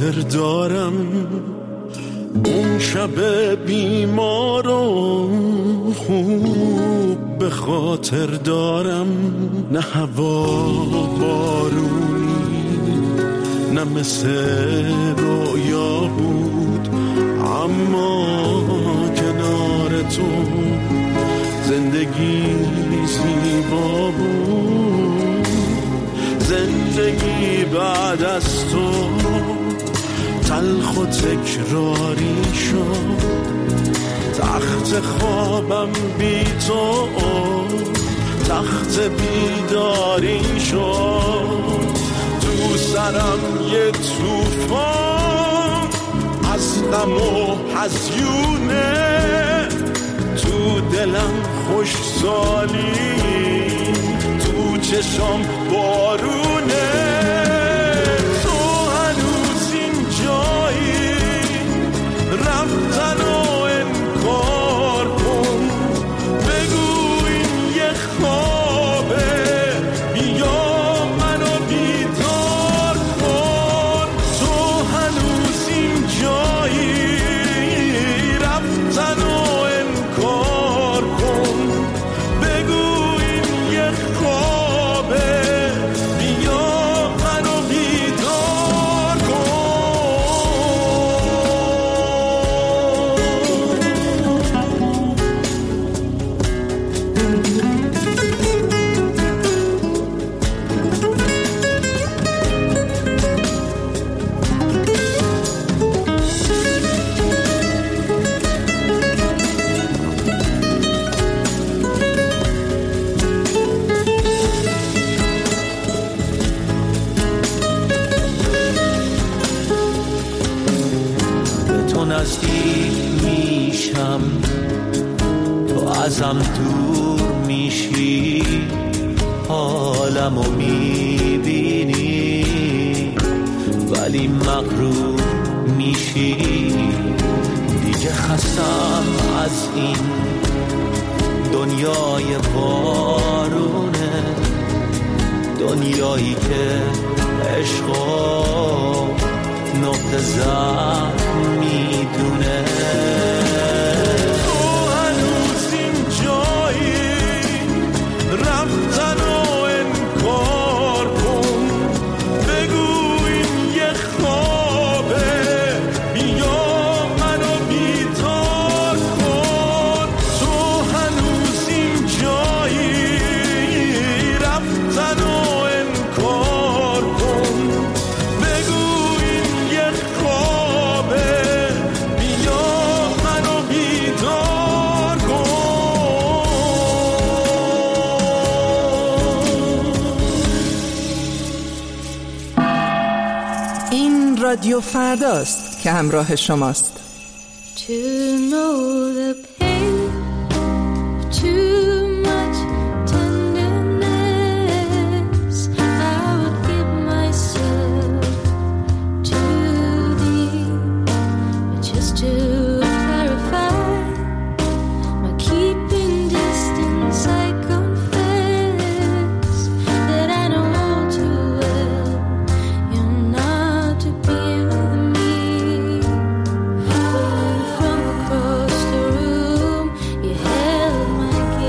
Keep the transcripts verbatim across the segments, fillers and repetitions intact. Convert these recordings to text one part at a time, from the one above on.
خاطر دارم، اون شب بیمارو خوب به خاطر دارم. نه هوا بارونی نه مثل رویا بود، اما کنار تو زندگی زیبا بود. زندگی بعد از تو تلخ و تکراری شد، تخت خوابم بی تو تخت بیداری شد. تو سرم یه طوفان از غم و هزیونه، تو دلم خوش سالی، تو چشم بارونه. تو هنوز این جایی رفتن و انکار کن، بگو این یه خوابه، بیا منو بیدار کن. تو هنوز این جایی رفتن و انکار کن، بگو این یه خوابه، بیا منو بیدار نزدیک میشم، تو ازم دور میشی، حالمو میبینی ولی مغرور میشی. دیگه خستم از این دنیای بارونه، دنیایی که عشقا نقطه ضعف میدونه. تو هنوز این جایی رفتن و انکار کن، بگو این یه خوابه، بیا منو بیدار کن. تو هنوز این جایی رفتن و انکار کن، بگو این یه خوابه، بیا منو بیدار کن. این رادیو فرداست که همراه شماست. To know the pain, too much tenderness, I would give myself to thee, but just to clarify my keeping distance, I confess that I know all too well you're not to be with me. From across the room, you held my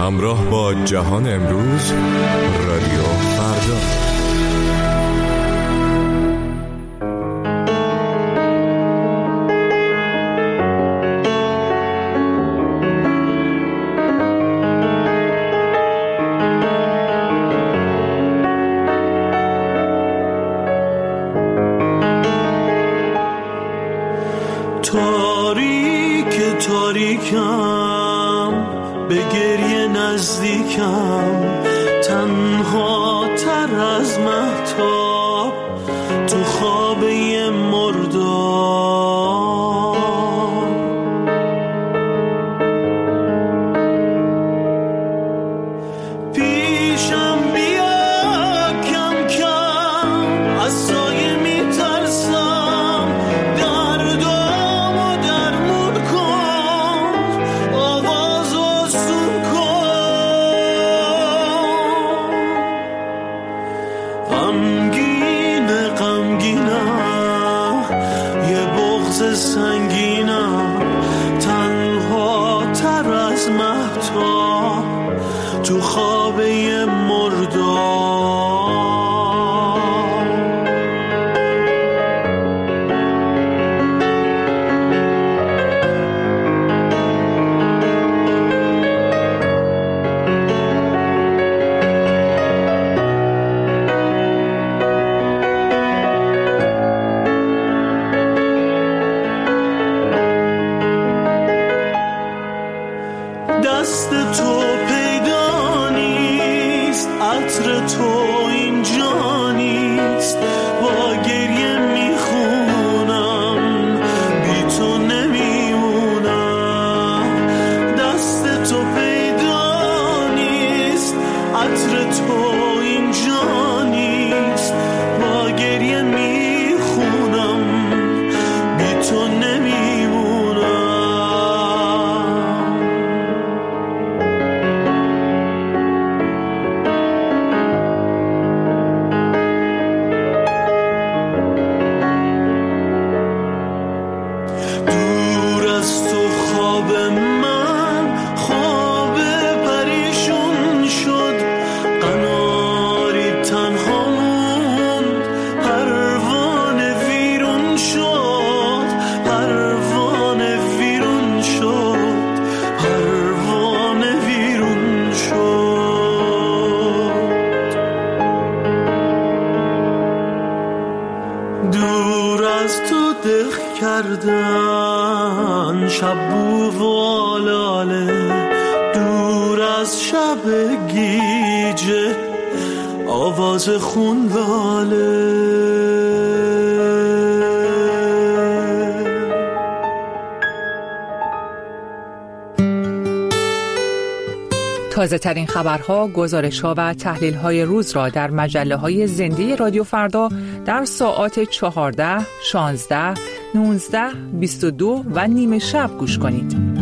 همراه با جهان امروز، رادیو فردا. تاریک تاریکم، به گریه نزدیکم، تنها تر از مهتاب تو خواب یه مرداب. پیشم بیا کم کم، از سایه میترسم، دردامو درمون کن، آواز آسون کن. غمگینه غمگینم، یه بغض سنگینم، تنها تر از مهتاب تو خواب یه مرداب. دست تو پیدا نیست، عطر تو اینجا نیست، با گریه میخونم، بی تو نمیمونم. دست تو پیدا نیست، عطر تو اینجا نیست، با گریه میخونم، بی تو نمیمونم. دور از تو دق کردن شب بو و آلاله، دور از شب گیجه آواز خون لاله. تازه ترین خبرها، گزارش‌ها و تحلیل‌های روز را در مجله‌های زنده رادیو فردا در ساعات چهارده، شانزده، نوزده، بیست و دو و نیمه شب گوش کنید.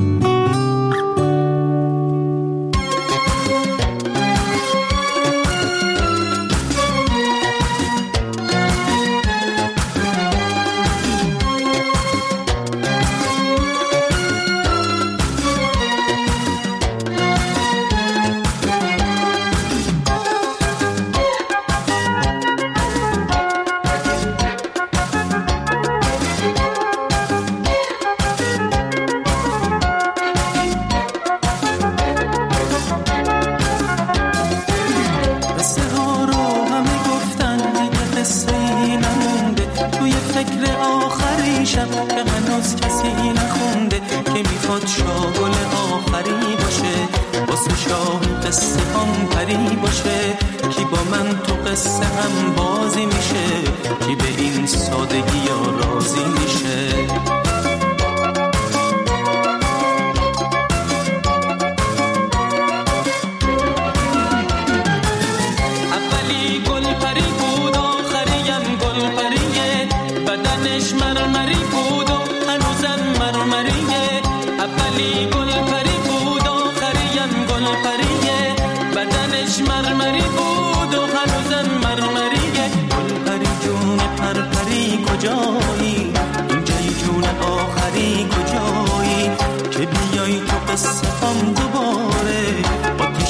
مرمری بود و هنوزم مرمریه. گل پری جون پرپری کجایی؟ اینجای جون آخری کجایی؟ که بیای تو قصه هم دوباره با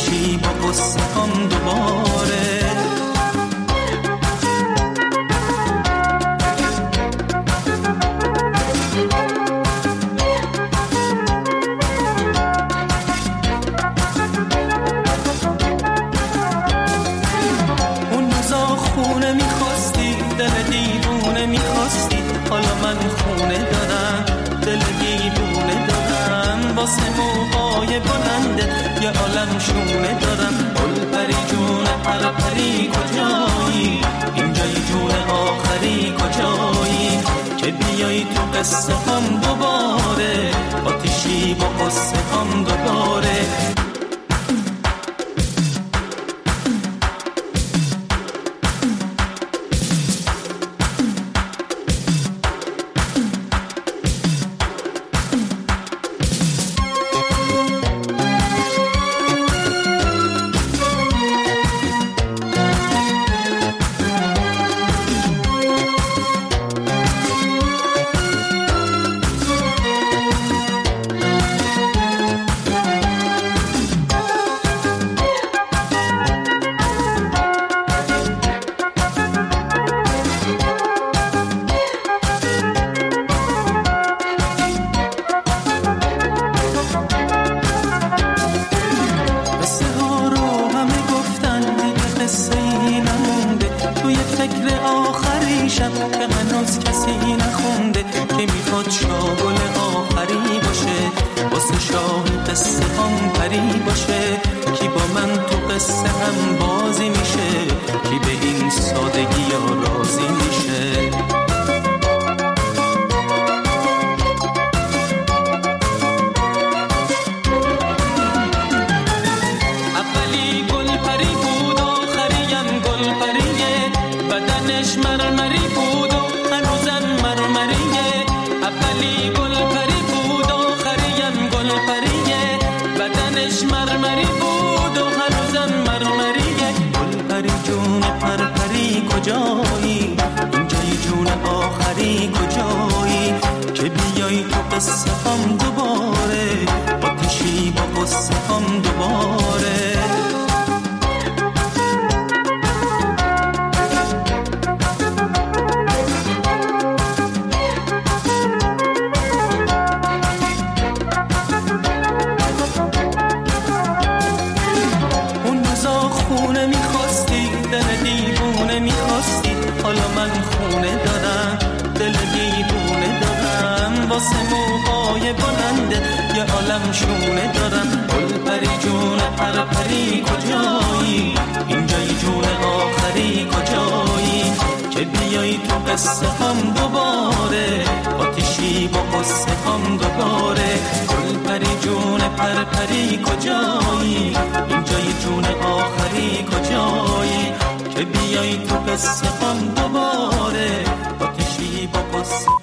موهای بلنده یه عالم شونه دارم. گل پری جون پر پری کجایی؟ اینجای جون آخری کجایی؟ که بیایی تو قصه هم دوباره، آتیشی با قصه هم دوباره. شونه دارم. گل پری جون پر پری کجایی؟ اینجای جون آخری کجایی؟ که بیایی تو قصه هم دوباره، آتیشی با قصه هم دوباره. گل پری جون پر پری کجایی؟ اینجای جون آخری کجایی؟ که بیایی تو قصه هم دوباره، آتیشی با قصه